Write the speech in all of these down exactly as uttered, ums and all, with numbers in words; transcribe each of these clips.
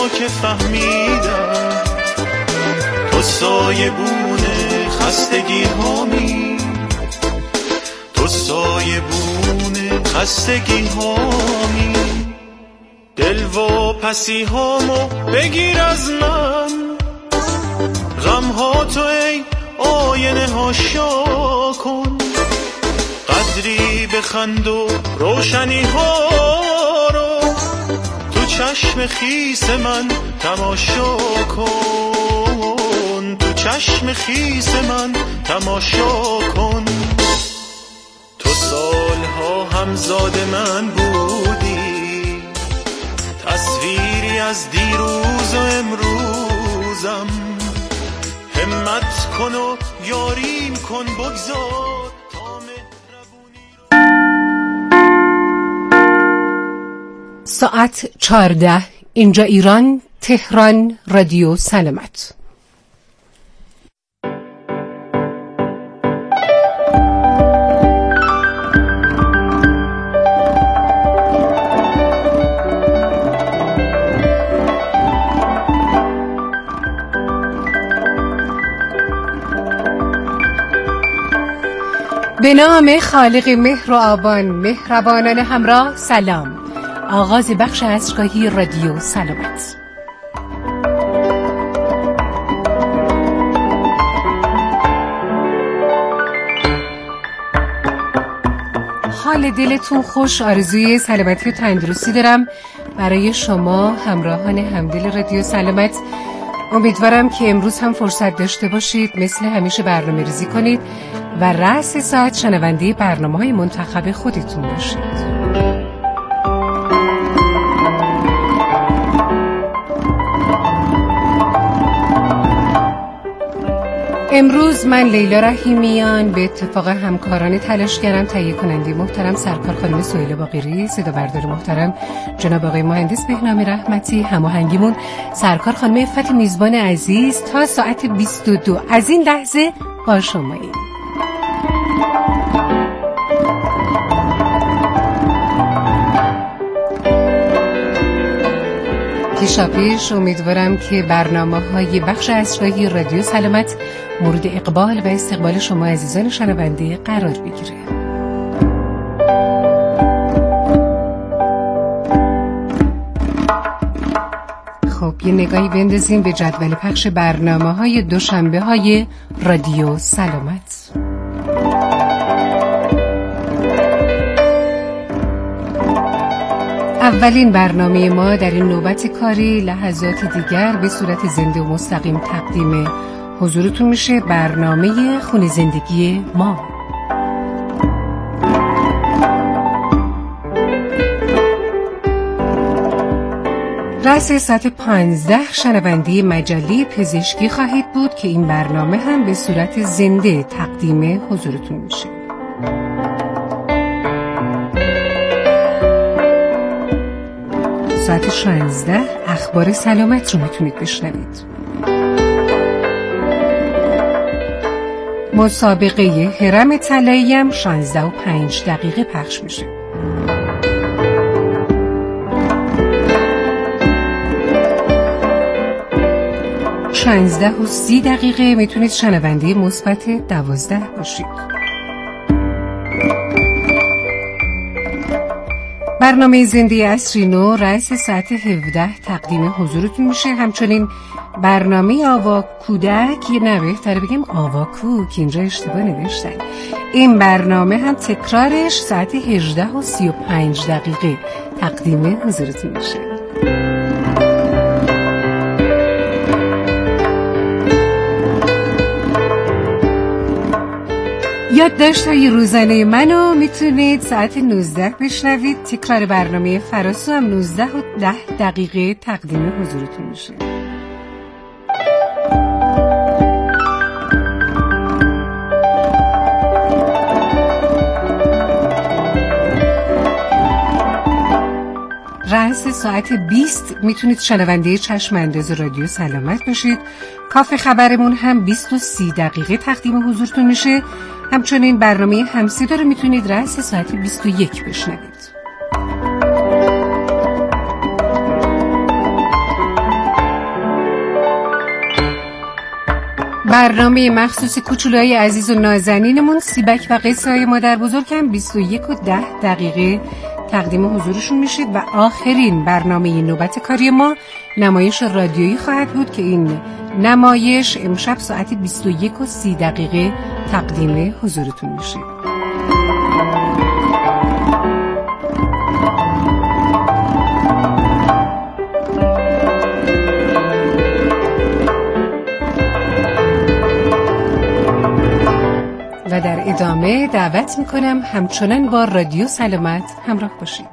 ها که فهمیدم تو سایه بونه خستگی هامی، تو سایه بونه خستگی هامی. دل و پسی هامو بگیر از من، غم ها تو ای آینه ها شا کن، قدری بخند و روشنی ها رو تو چشم خیس من تماشا کن، تو چشم خیس من تماشا کن. تو سالها همزاد من بودی، تصویری از دیروز و امروزم، همت کن و یاریم کن بگذار تا مهربونی. ساعت چهارده، اینجا ایران، تهران، رادیو سلامت. به نام خالق مهر و آبان، مهربانان همراه، سلام. آغاز بخش عصرگاهی رادیو سلامت. حال دلتون خوش، آرزوی سلامتی و تندرستی دارم برای شما همراهان همدل رادیو سلامت. امیدوارم که امروز هم فرصت داشته باشید مثل همیشه برنامه ریزی کنید و رأس ساعت شنونده برنامه‌های منتخب خودتون باشید. امروز من لیلا رحیمیان به اتفاق همکاران تلاشگرم، تهیه کننده محترم سرکار خانم سهیل باقری، صدا بردار محترم جناب آقای مهندس بهنام رحمتی، هماهنگیمون سرکار خانم عفت میزبان عزیز، تا ساعت بیست و دو از این لحظه با شماییم. پیشاپیش امیدوارم که برنامه‌های بخش عصرگاهی رادیو سلامت مورد اقبال و استقبال شما عزیزان شنونده قرار بگیره. خب یه نگاهی بندازیم به جدول پخش برنامه‌های دوشنبه‌های رادیو سلامت. اولین برنامه ما در این نوبت کاری لحظات دیگر به صورت زنده و مستقیم تقدیم حضورتون میشه، برنامه خونه زندگی ما. رأس ساعت پانزده شنونده مجله پزشکی خواهید بود که این برنامه هم به صورت زنده تقدیم حضورتون میشه. ساعت شانزده اخبار سلامت رو میتونید بشنوید. مسابقه هرم طلایی هم شانزده و پنج دقیقه پخش میشه. شانزده و سی دقیقه میتونید شنونده مثبت دوازده باشید. برنامه زنده عصری نو رأس ساعت هفده تقدیم حضورتون میشه. همچنین برنامه آوا کودک، یه نه بهتره بگیم آواکو که اینجا اشتباه نوشتن، این برنامه هم تکرارش ساعت هجده و سی و پنج دقیقه تقدیم حضورتون میشه. یادداشت‌های روزانه منو میتونید ساعت نوزده بشنوید. تکرار برنامه فراسو هم نوزده و ده دقیقه تقدیم حضورتون میشه. رأس ساعت بیست میتونید شنونده چشم انداز رادیو سلامت باشید. کافه خبرمون هم بیست و سی دقیقه تقدیم حضورتون میشه. همچنین برنامه همصدا رو میتونید رأس ساعت بیست و یک بشنوید. برنامه مخصوص کوچولوهای عزیز و نازنینمون سیبک و قصه های مادر بزرگ هم بیست و یک و ده دقیقه تقدیم حضورشون میشید و آخرین برنامه نوبت کاری ما نمایش رادیویی خواهد بود که این نمایش امشب ساعت بیست و یک و سی دقیقه تقدیم حضورتون میشه. و در ادامه دعوت میکنم همچنان با رادیو سلامت همراه باشید.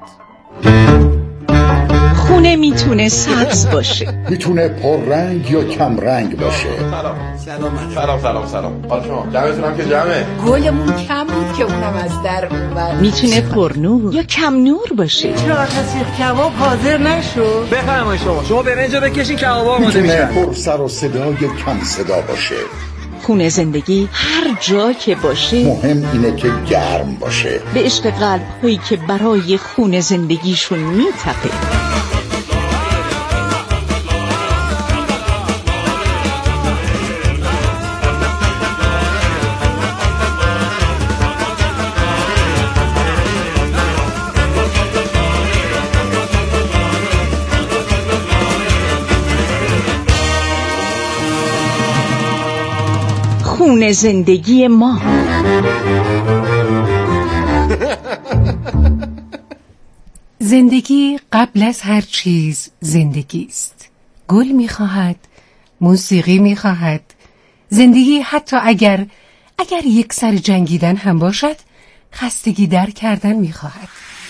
خونه میتونه سبز باشه، میتونه پررنگ یا کم رنگ باشه. سلام سلام سلام سلام سلام. حال شما؟ جمعتونم که جمعه. گلمون کم بود که اونم از در اومد. میتونه پرنور یا کم نور باشه. چرا سیخ کباب حاضر نشو؟ بفرمایید شما. شما برنج رو بکشین کبابا آماده میشن. میتونه پر سر و صدا یا کم صدا باشه. خونه زندگی هر جا که باشه مهم اینه که گرم باشه. به عشق قلب هایی که برای خونه زندگیشون میتپه. خونه زندگی ما. زندگی قبل از هر چیز زندگی است. گل می‌خواهد، موسیقی می‌خواهد. زندگی حتی اگر اگر یک سر جنگیدن هم باشد، خستگی در کردن می‌خواهد.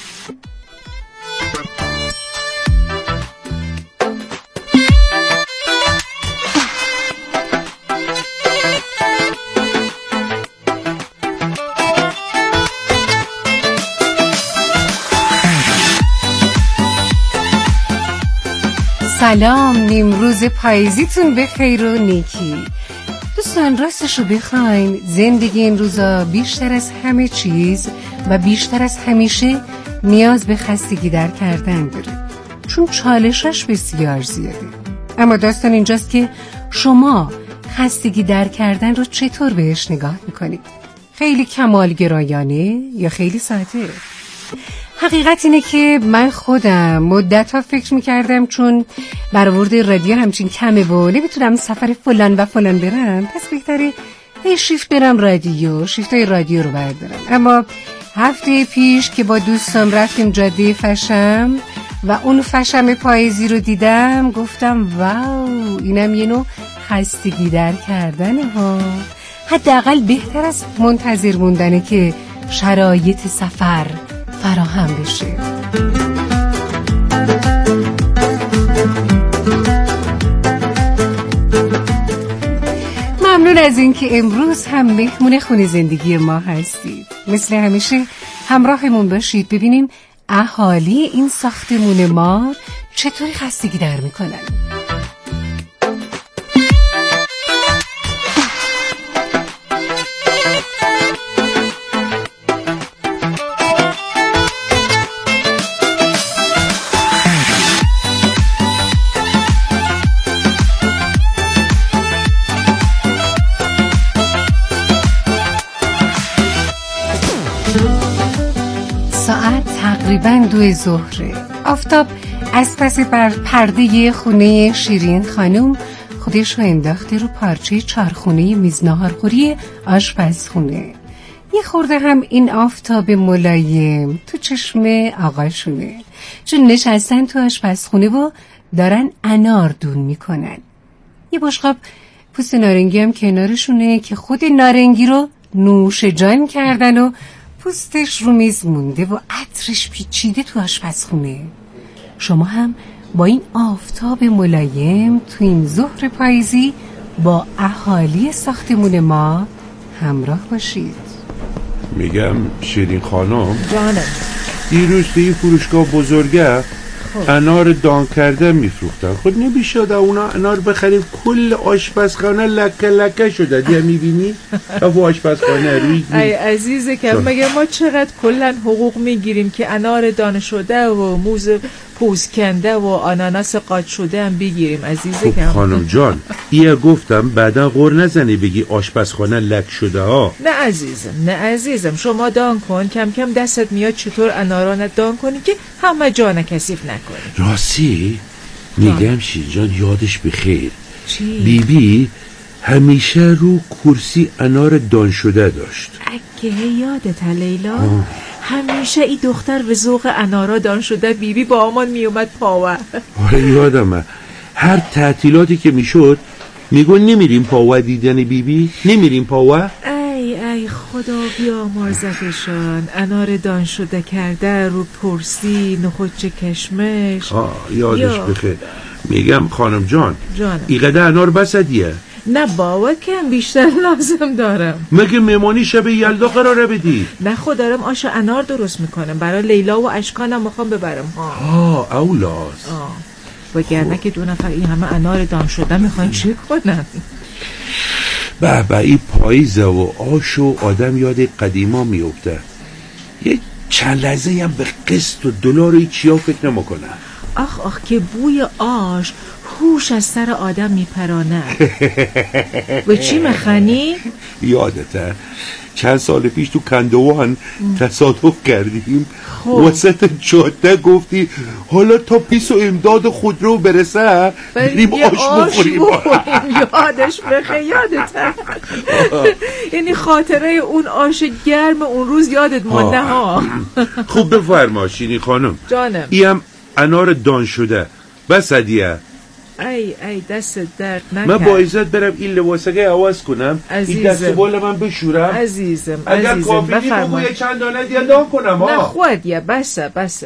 سلام، نیمروز پاییزیتون به خیر و نیکی. دوستان راستشو بخواین زندگی این روزا بیشتر از همه چیز و بیشتر از همیشه نیاز به خستگی در کردن داره، چون چالشش بسیار زیاده. اما داستان اینجاست که شما خستگی در کردن رو چطور بهش نگاه میکنید؟ خیلی کمالگرایانه یا خیلی ساده؟ حقیقت اینه که من خودم مدت‌ها فکر می‌کردم چون برآورد رادیو همچین کمه و نمیتونم سفر فلان و فلان برم، پس بهتره یه شیفت برم رادیو، شیفتای رادیو رو بردارم. اما هفته پیش که با دوستام رفتیم جاده فشم و اون فشم پاییزی رو دیدم، گفتم واو، اینم یه نوع خستگی در کردنه ها. حداقل بهتر از منتظر موندنه که شرایط سفر فراهم بشه. ممنون از اینکه امروز هم مهمون خونه زندگی ما هستید. مثل همیشه همراهمون باشید ببینیم اهالی این ساختمون ما چطوری خستگی در میکنن. تقریباً دو ظهره. آفتاب از پس بر پرده خونه شیرین خانم خودش رو انداخته رو پارچه چارخونه میز ناهارخوری آشپزخونه. یه خورده هم این آفتاب ملایم تو چشم آقاشونه، چون نشستن تو آشپزخونه و دارن انار دون میکنن. یه بشقاب پوست نارنگی هم کنارشونه که خود نارنگی رو نوش جان کردن و پوستش رو میز مونده و عطرش پیچیده تو آشپزخونه. شما هم با این آفتاب ملایم تو این ظهر پاییزی با اهالی ساختمون ما همراه باشید. میگم شیرین خانم، جانم، دیروز توی فروشگاه بزرگه انار دان کرده میفروختن. خود نمیشد اونا انار بخریم؟ کل آشپزخانه لکه لکه شده. دیگه میبینی تو آشپزخانه روی ای عزیزه که مگه ما چقدر کلن حقوق میگیریم که انار دان شده و موز پوز کنده و آناناس قاچ شده هم بگیریم عزیزه که. خب خانم جان ایه گفتم بعدا غور نزنی بگی آشپزخانه لک شده ها. نه عزیزم نه عزیزم شما دان کن، کم کم دستت میاد چطور انارانت دان کنی که همه جان کثیف نکنی. راستی میگم شیرین جان یادش بخیر. چی؟ بیبی بی همیشه رو کرسی انار دان شده داشت. اگه یادت لیلا همیشه ای دختر به ذوق انارا دان شده بیبی بی با آمان میومد پاوه. آره یادمه هر تعطیلاتی که میشد میگون نمیریم پاوه دیدن بیبی بی؟ نمیریم پاوه؟ ای ای خدا بیامرزتشان. انار دان شده کرده رو پرسی نخودچ کشمش. آه یادش یا. بخیر. میگم خانم جان جانم ایقدر انار بسدیه؟ نه بابا کم بیشتر لازم دارم. مگه مهمانی شب یلدا قراره بدی؟ نه خود دارم آش انار درست میکنم برای لیلا و اشکانم میخوام ببرم ها. آه اولاست. آه وگرنه که دو نفر این همه انار دان شده میخواین چی کنن؟ به به این پاییزه و آش و آدم یاد قدیما میفته. یه چند لحظه هم به قسط و دلار و چیا فکر نمیکنه. آخ آخ که بوی آش هوش از سر آدم میپرانه. و چی مخنی؟ یادته چند سال پیش تو کندوان تصادف کردیم خب. وسط جاده گفتی حالا تا پیس و امداد خودرو برسه بریم آش بخوریم. یادش بخیر یادته. یعنی خاطره اون آش گرم اون روز یادت مانده ها. خوب بفرما شیرین خانم. جانم ایم انار دان شده بس هدیه. ای ای دست درد نکرد. من با عزت برم این لباسگه عوض کنم. عزیزم. این دست بال من بشورم. عزیزم اگر عزیزم کافی نی بگو یه چند دانه دیگه دان کنم. نه خود یه بسه بسه.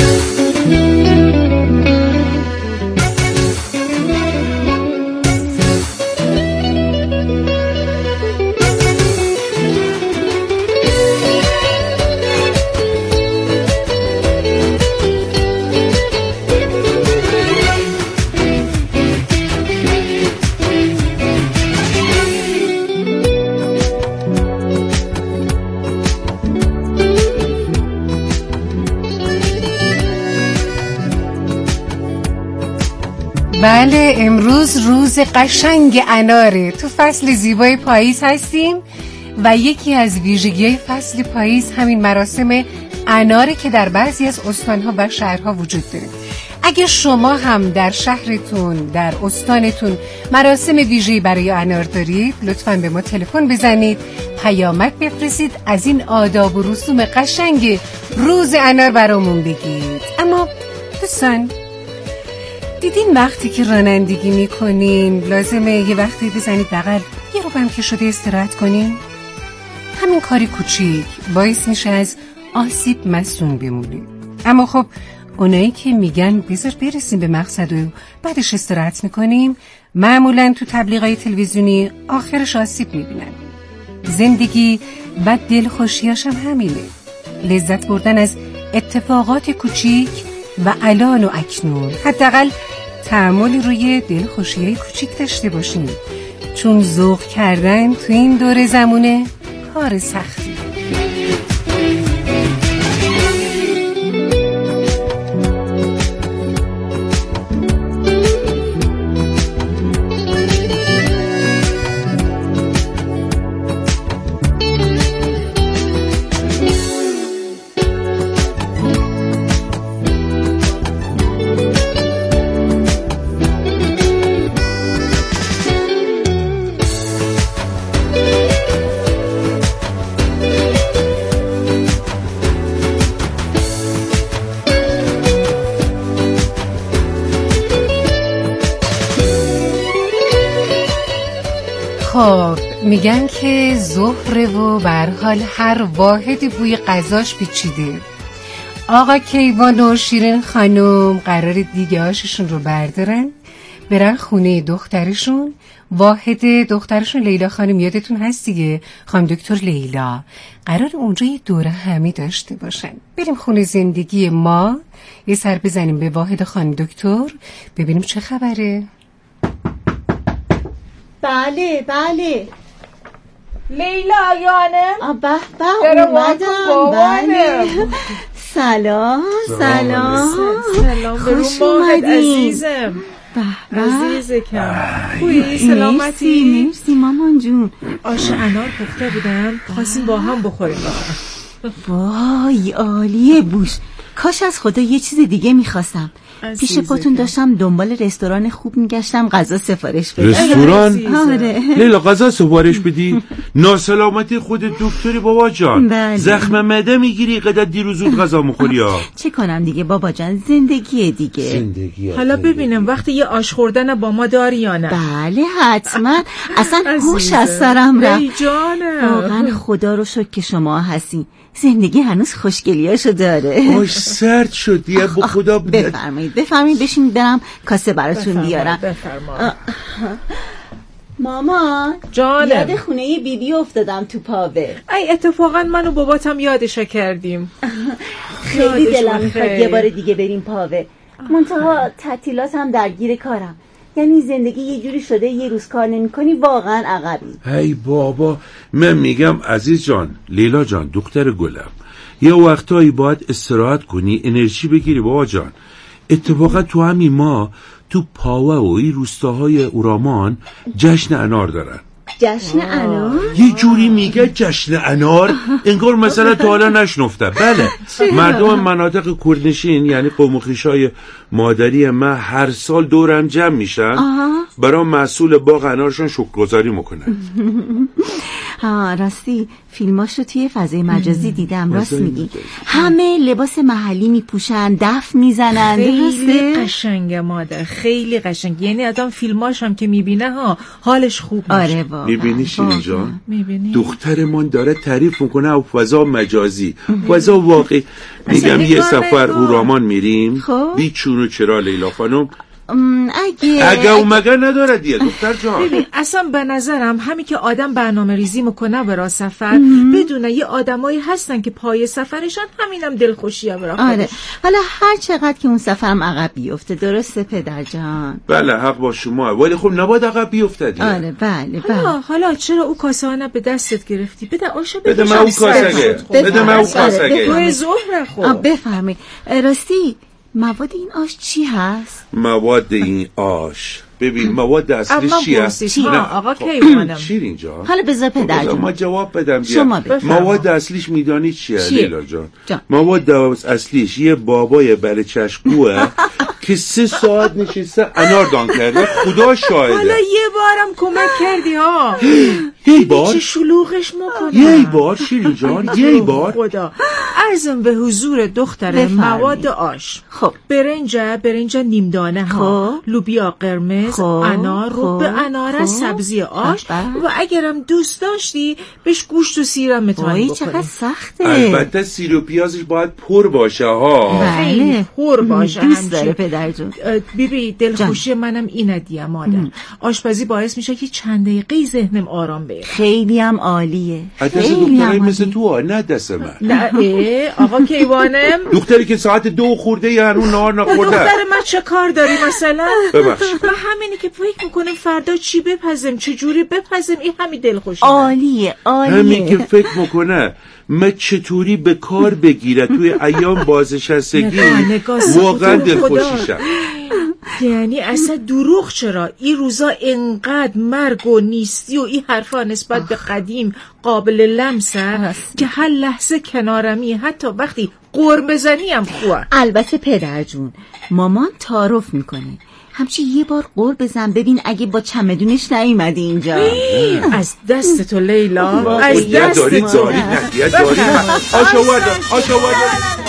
بله امروز روز قشنگ اناره. تو فصل زیبای پاییز هستیم و یکی از ویژگی‌های فصل پاییز همین مراسم اناره که در بعضی از استان‌ها و شهرها وجود داره. اگه شما هم در شهرتون در استانتون مراسم ویژه‌ای برای انار دارید لطفاً به ما تلفن بزنید، پیامک بفرستید، از این آداب و رسوم قشنگ روز انار برامون بگید. اما دوستان دیدین وقتی که رانندگی میکنین لازمه یه وقتی بزنید بغل یه رو هم که شده استراحت کنین؟ همین کاری کوچیک باعث میشه از آسیب مصون بمونید. اما خب اونایی که میگن بذار برسیم به مقصد و بعدش استراحت میکنیم معمولاً تو تبلیغای تلویزیونی آخرش آسیب میبینن. زندگی و دلخوشیاش هم همینه. لذت بردن از اتفاقات کوچیک و الان و اکنون. حداقل تأمل روی دلخوشی‌های کوچیک داشته باشیم، چون ذوق کردن تو این دور زمونه کار سختی. خب میگن که ظهر و برحال هر واحدی بوی غذاش پیچیده. آقا کیوان و شیرین خانم قرار دیگه آششون رو بردارن برن خونه دخترشون. واحد دخترشون لیلا خانم یادتون هست دیگه، خانم دکتر لیلا. قرار اونجا یه دوره همی داشته باشن. بریم خونه زندگی ما، یه سر بزنیم به واحد خانم دکتر ببینیم چه خبره. بله بله لیلا یانم به به اومدم. بله سلام سلام سلام خوش اومدین عزیزم. به عزیز کم خوبی؟ سلامتی؟ مرسی مامان جون. آش انار پخته بودم، خواستیم با هم بخوریم. وای عالیه بوش. کاش از خدا یه چیز دیگه میخواستم. پیش پاتون داشتم دنبال رستوران خوب میگشتم غذا سفارش بدم. رستوران؟ آره لیلا غذا سفارش بدی؟ ناسلامتی خود دکتری بابا جان. بله. زخم معده میگیری قدر دیروز زود غذا میخوری ها. چه کنم دیگه بابا جان، زندگیه دیگه. زندگی حالا ببینم وقتی یه آش خوردن با ما داری یا نه؟ بله حتما. اصلا هوش از سرم رفت. ای جانم واقعا خدا رو شکر که شما هستی. زندگی هنوز خوشگلیاشو داره. آش سرد شد دیگه با خدا. بفرمایید بفرمایید بشین برم کاسه براتون بیارم. بفرما. مامان جانم، یاد خونه بی بی افتادم تو پاوه. ای اتفاقا من و باباتم یادش کردیم. خیلی دلم میخواد یه بار دیگه بریم پاوه. منتها تعطیلاتم درگیر کارم. یعنی زندگی یه جوری شده یه روز کار نمی کنی واقعا عقبی. ای بابا من میگم عزیز جان، لیلا جان، دختر گلم، یه وقتایی باید استراحت کنی، انرژی بگیری بابا جان. اتفاقا تو همین ما تو پاوه و این روستاهای اورامان جشن انار دارن. جشن انار؟ یه جوری میگه جشن انار انگار مثلا تا حالا نشنفته. بله مردم مناطق کوردنشین یعنی قوم و خویشای مادری من هر سال دورم جمع میشن برای مسئول باغ انارشون شکرگزاری میکنن. ها راستی فیلماشو توی فضای مجازی دیدم. راست میگی، همه لباس محلی میپوشن، دف میزنن. خیلی قشنگه مادر، خیلی قشنگ. یعنی آدم فیلماش هم که میبینه ها حالش خوب میشه. آره واقعا. میبینی شیرین جان؟ میبینی دخترمون داره تعریف میکنه او فضا مجازی فضا واقعی. میگم یه سفر اورامان میریم. بیچون و چرا لیلا خانم اگه اگه و مگه نداره دیگه دختر جان. ببین اصلا به نظرم همین که آدم برنامه ریزی میکنه برای سفر بدونه یه آدمایی هستن که پای سفرشان همینم دلخوشیه برای خودش. آره حالا هر چقدر که اون سفرم عقب بیفته. درسته پدر جان؟ بله حق با شما، ولی خب نباید عقب بیفته دیگه. آره بله بله. حالا حالا چرا او کاسه ها به دستت گرفتی؟ بده آشه بده من اون کاسه بده من اون کاسه تو ظهر خب بفرمایید. راستی مواد این آش چی هست؟ مواد این آش ببین مواد اصلیش چی هست؟ نه آقا کیوانم شیرین جان حالا بذار پدر جان ما جواب بدم. شما مواد اصلیش میدانی چیه لیلا جان؟ جان. مواد اصلیش یه بابای بله چشمگوه که سه ساعت نشسته انار دان کرده. خدا شاهده. حالا یه بارم کمک کردی ها. یه بار چه شلوغش میکنه. یه بار شیرین جان یه بار خدا عرضم به حضور دختر مواد آش. خب برنج برنج نیم دانه ها، لوبیا قرمز، انار رو به انار، سبزی آش و اگرم دوست داشتی بهش گوشت و سیرم میتونی بکنی. چقدر سخته. البته سیر و پیازش باید پر باشه ها. بله پر باشه. دوست داره پدر جون. بیبی دلخوشی منم اینه دیگه مادر. آشپزی باعث میشه که چند دقیقه ذهنم آرام بگیره. خیلی هم عالیه. دست دخترای مثل تو نه دست من. نه آقا کیوانم دختری که ساعت دو خورده یا هنون نهار نخورده. دختر من چه کار داری مثلا؟ ببخش من همینی که فکر میکنم فردا چی بپزم چه جوری بپزم این همین دلخوشی. عالیه عالیه. همین که فکر میکنه من چطوری به کار بگیره توی ایام بازنشستگی واقعا دلخوشیشم. یعنی اصلا دروغ چرا؟ این روزا انقدر مرگ و نیستی و این حرفا نسبت به قدیم قابل لمسه که هر لحظه کنارمی، حتی وقتی قرم بزنی هم خوبه. البته پدر جون مامان تعارف میکنه همچی یه بار قور بزن ببین اگه با چمدونش نیومدی اینجا. از دست تو لیلا، از دست تو. دارید دارید نکیه دارید آشا ورده آشا ورده.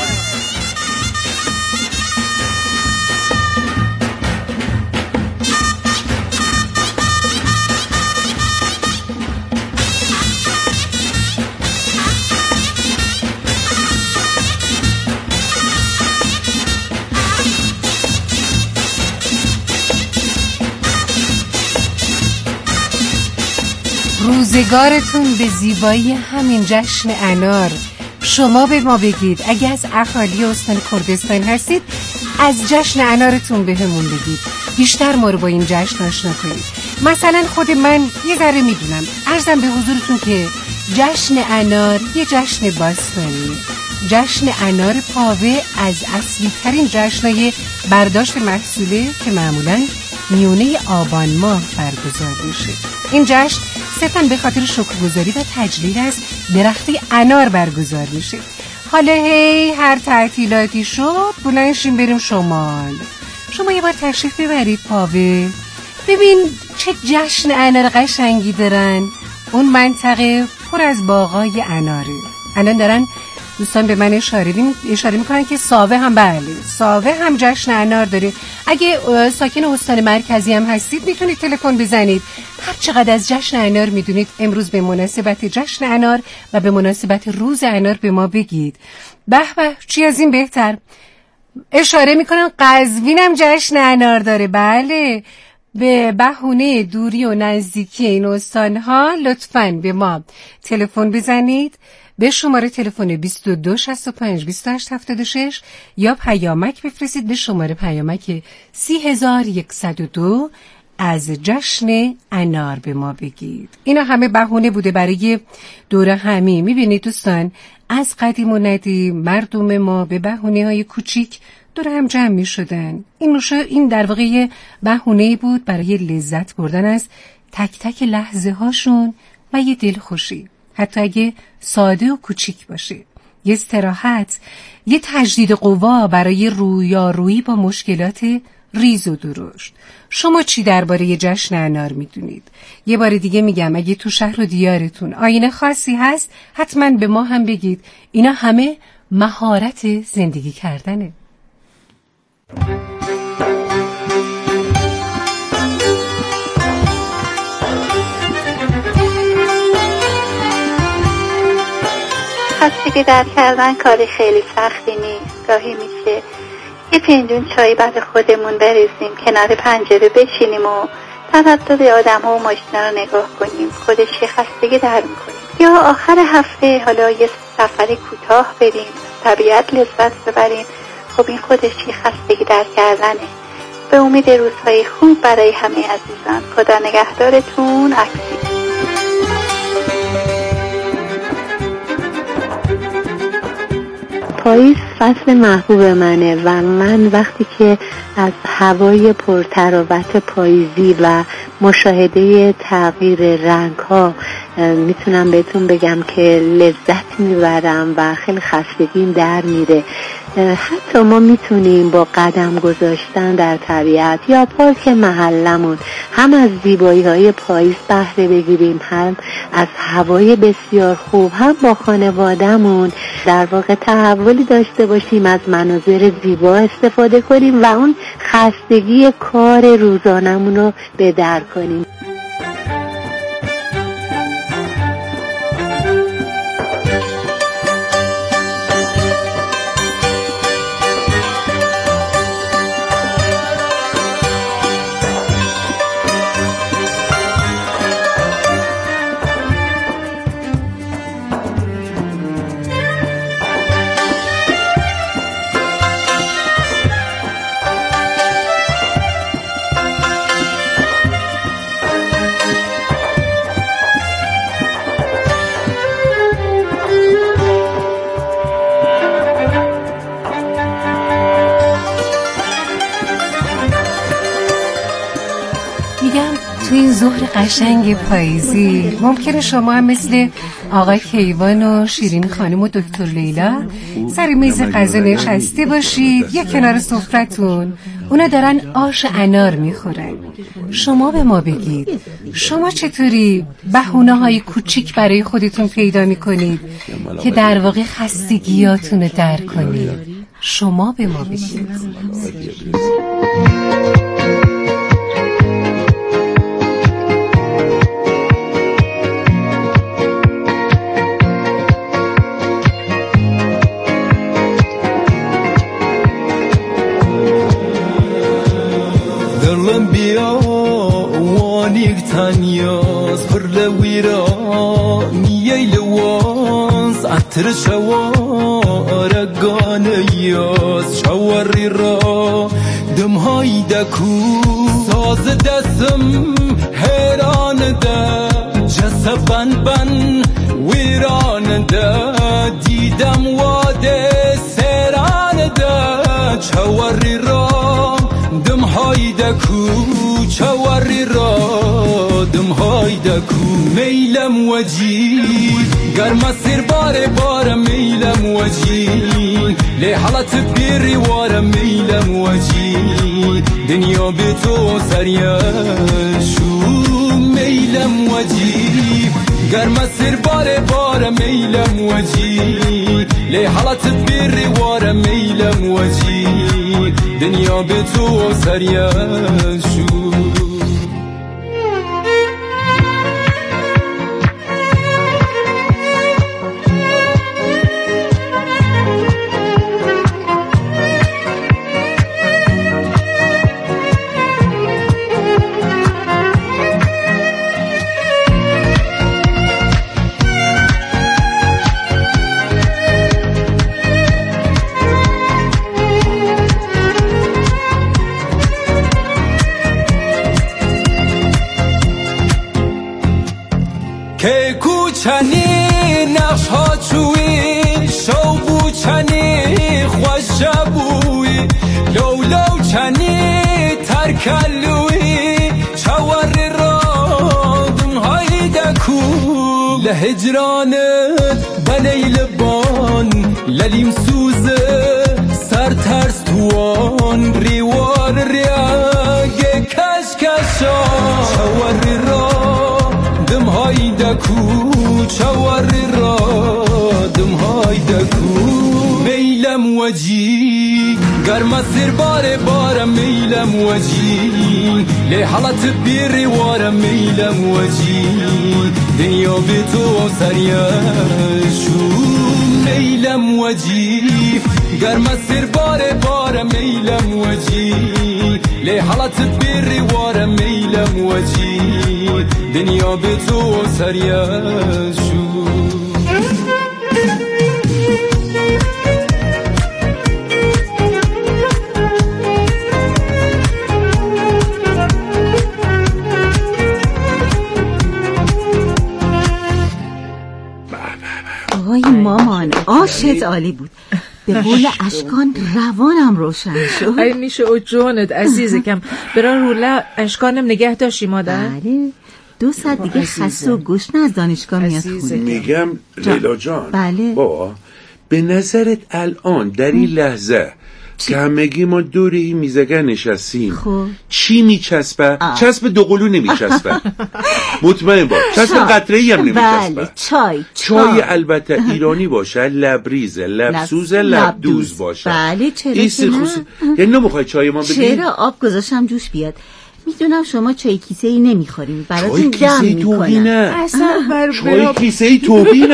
روزگارتون به زیبایی همین جشن انار. شما به ما بگید اگه از اهالی استان کردستان هستید از جشن انارتون به همون بگید، بیشتر ما رو با این جشن آشنا کنید. مثلا خود من یه ذره میدونم، عرضم به حضورتون که جشن انار یه جشن باستانی. جشن انار پاوه از اصلی ترین جشنای برداشت محصوله که معمولاً میونه آبان ماه برگزار میشه. این جشن صرفاً به خاطر شکرگزاری و تجلیل از درخت انار برگزار میشه. حالا هی هر تعطیلاتی شد بلنشیم بریم شمال. شما یه بار تشریف ببرید پاوه، ببین چه جشن انار قشنگی دارن. اون منطقه پر از باغای اناره. الان دارن دوستان به من اشاره اشاره میکنن که ساوه هم، بله ساوه هم جشن انار داره. اگه ساکن استان مرکزی هم هستید میتونید تلفن بزنید، هر چقدر از جشن انار میدونید امروز به مناسبت جشن انار و به مناسبت روز انار به ما بگید. به به، چی از این بهتر. اشاره میکنن قزوین هم جشن انار داره. بله، به بهونه دوری و نزدیکی این استانها لطفاً به ما تلفن بزنید به شماره تلفن بیست و دو شصت و پنج بیست و هشت هفتاد و شش یا پیامک بفرستید به شماره پیامک سی هزار و صد و دو. از جشن انار به ما بگید. اینا همه بهونه بوده برای دور همی. میبینید دوستان، از قدیم و ندیم مردم ما به بهونه های کوچیک دور هم جمع می شدن. این نوشه این در واقع بهونه بود برای لذت بردن از تک تک لحظه هاشون و یه دل خوشی، حتی اگه ساده و کوچیک باشه. یه استراحت، یه تجدید قوا برای رویارویی با مشکلات ریز و درشت. شما چی درباره جشن انار میدونید؟ یه بار دیگه میگم اگه تو شهر و دیارتون آیین خاصی هست حتما به ما هم بگید. اینا همه مهارت زندگی کردنه. خستگی در کردن کاری خیلی سختی نیست. گاهی میشه یه فنجون چای بعد خودمون بریزیم، کنار پنجره بشینیم و تردد آدم ها و ماشینا رو نگاه کنیم، خودش یه خستگی در میکنیم. یا آخر هفته حالا یه سفر کوتاه بریم، طبیعت لذت ببریم. خب این خودش یه خستگی در کردنه. به امید روزهای خوب برای همه عزیزان. خدا نگهدارتون. اکسی. پاییز فصل محبوب منه و من وقتی که از هوای پرتراوت پاییزی و مشاهده تغییر رنگ ها میتونم بهتون بگم که لذت میبرم و خیلی خستگیم در میره. حتی ما میتونیم با قدم گذاشتن در طبیعت یا پارک محلمون هم از زیبایی های پاییز بهره بگیریم، هم از هوای بسیار خوب، هم با خانوادهمون در واقع تحولی داشته باشیم، از مناظر زیبا استفاده کنیم و اون خستگی کار روزانمون رو به در کنیم. تو این ظهر قشنگ پاییزی ممکنه شما هم مثل آقای کیوان و شیرین خانم و دکتر لیلا سر میز غذا نشسته باشید یا کنار سفرتون اونا دارن آش انار میخورن. شما به ما بگید شما چطوری بهونه های کوچیک برای خودتون پیدا میکنید که در واقع خستگیاتون رو در کنید؟ شما به ما بگید. دلم بیا وانيك تانياز برلويرا ميل واز عطر شوارگانياز شواري را دمهاي دكو ساز دستم حيران ده جسد بن بن ويران ده دیدم واده سيران ده چواری را دمهای دکو چواری را دمهای دکو میلم وجی گرم سیر بار بار میلم وجی لی حالت بیری وار میلم وجی دنیا بی تو سریشو میلم وجی گرم سیر بار بار میلم وجی لی حالت بیری وار میلم وجی دنیا به تو سریشو که کوچنی نقش ها چوی شو بوچنی خوش بوی لو لو چنی ترکلوی چوار را دنهای دکو لهجرانت بلیل بان للیم سوزه سر ترس توان ریوار ریاگ کش کشان چوار را دمهای دکو چواری را دمهای دکو میلم وجی گرم سیر بار بار میلم وجی لی حالت بیری وار میلم وجی دنیا بی تو سریشو میلم وجی گرم سیر بار بار میلم وجی لی حالت بیری وار میلم وجی دنیا به تو سریشو آقای مامان آشت عالی بود. به قول اشکان روانم روشن شد. ای میشه او جونت عزیزکم. برای روله اشکانم نگه داشتی مادر؟ بله دو ساعت دیگه خسته و گشنه از دانشگاه میاد خونه. میگم لیلا جان بله با به نظرت الان در این لحظه که همگی ما دور این میزگه نشستیم خب. چی میچسبه؟ چسب دوقلو نمیچسبه. مطمئن باش چسب قطره‌ای هم نمیچسبه. بله چای چای البته ایرانی باشه، لبریز لبسوز لبدوز باشه. بله چرا که نه یعنی نمیخوای چای ما بدی؟ چرا آب گذاشتم جوش بیاد. میدونم شما چای کیسه ای نمیخوریم براتون دم میکنم. اصلا بر چای کیسه ای توبینه.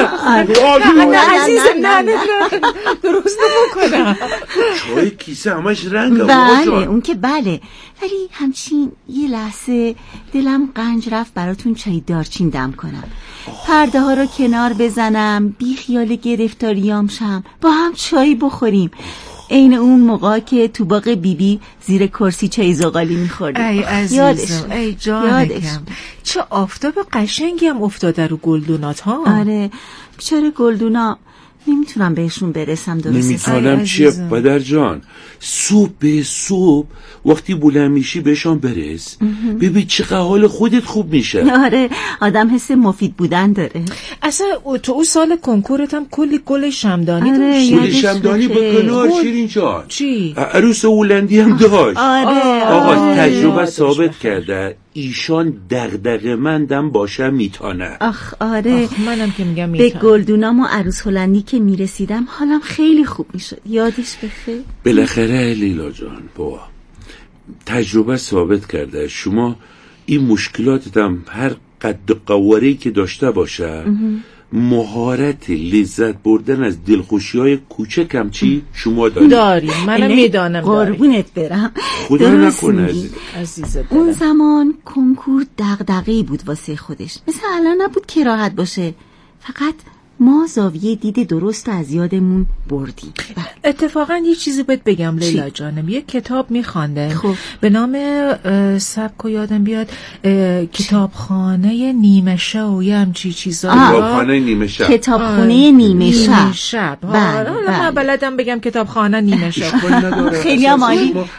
نه عزیزم نه نه درست نمیکنم. چای کیسه همش رنگه. بله اون که بله ولی همچین یه لحظه دلم قنج رفت براتون چای دارچین دم کنم. پرده ها رو کنار بزنم بی خیال گرفتاریام شم با هم چای بخوریم. این اون موقع که تو باغ بیبی بی زیر کرسی چای زغالی میخوردیم. ای عزیزم ای جانکم چه آفتاب قشنگی هم افتاده رو گلدونات ها. آره بیچاره گلدونا نمیتونم بهشون برسم درست. نمیتونم چیه پدر جان؟ صبح به صبح وقتی بلند میشی بهشان برس ببین چقدر حال خودت خوب میشه. آره آدم حس مفید بودن داره. اصلا تو اون سال کنکورت هم کلی گل شمدانی آره داشتی. گل شمدانی به کنار شیرین جان چی؟ عروس هلندی هم داشت. آره آقا آره. تجربه ثابت کرده ایشان دغدغه مندم باشه میتونه. آخ آره آخ منم که میگم میتونه. به گلدونام و عروس هلندی که میرسیدم حالم خیلی خوب میشد. یادش بخیر. بالاخره لیلا جان با تجربه ثابت کرده شما این مشکلاتت هم هر قد و قواره‌ای که داشته باشه مهارت لذت بردن از دلخوشی های کوچکم چی شما دارید؟ داریم، منم میدانم. قربونت برم. خدا نکنه عزیزت. اون زمان کنکور دغدغه‌ای بود واسه خودش، مثل الان نبود که راحت باشه. فقط ما زاویه دید درست از یادمون بردیم. اتفاقا یه چیزی باید بگم لیلا جانم. یه کتاب میخوانده خب. به نام سبک و یادم بیاد کتابخانه نیمه شب و یه همچی چیزا. کتابخانه نیمه شب. کتابخانه نیمه شب. نیمه شب. حالا من بلدم بگم کتابخانه نیمه شب. خیلی هم عالی.